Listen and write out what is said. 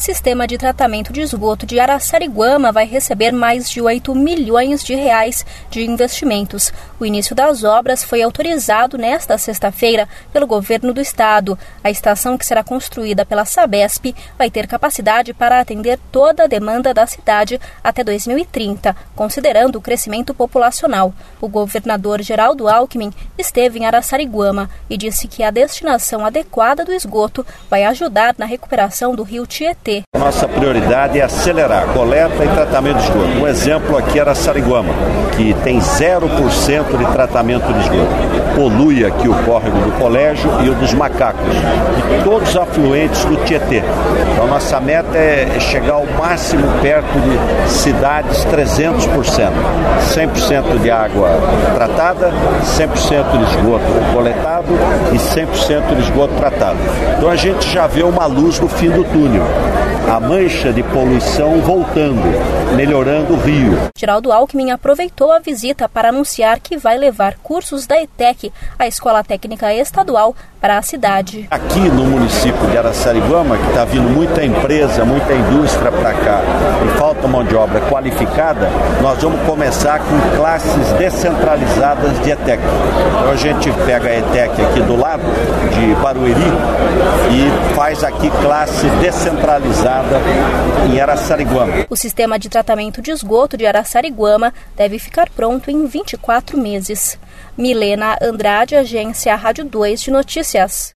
sistema de tratamento de esgoto de Araçariguama vai receber mais de 8 milhões de reais de investimentos. O início das obras foi autorizado nesta sexta-feira pelo governo do estado. A estação, que será construída pela Sabesp, vai ter capacidade para atender toda a demanda da cidade até 2030, considerando o crescimento populacional. O governador Geraldo Alckmin esteve em Araçariguama e disse que a destinação adequada do esgoto vai ajudar na recuperação do rio Tietê. Nossa prioridade é acelerar a coleta e tratamento de esgoto. Um exemplo aqui é Araçariguama, que tem 0% de tratamento de esgoto. Polui aqui o córrego do Colégio e o dos Macacos, e todos os afluentes do Tietê. Então, nossa meta é chegar ao máximo perto de cidades 300%. 100% de água tratada, 100% de esgoto coletado e 100% de esgoto tratado. Então, a gente já vê uma luz no fim do túnel. A mancha de poluição voltando, melhorando o rio. Geraldo Alckmin aproveitou a visita para anunciar que vai levar cursos da ETEC, a Escola Técnica Estadual, para a cidade. Aqui no município de Araçariguama, que está vindo muita empresa, muita indústria para cá e falta mão de obra qualificada, nós vamos começar com classes descentralizadas de ETEC. Então a gente pega a ETEC aqui do lado, de Barueri, e faz aqui classe descentralizada em Araçariguama. O sistema de tratamento de esgoto de Araçariguama deve ficar pronto em 24 meses. Milena Andrade, Agência Rádio 2 de Notícias.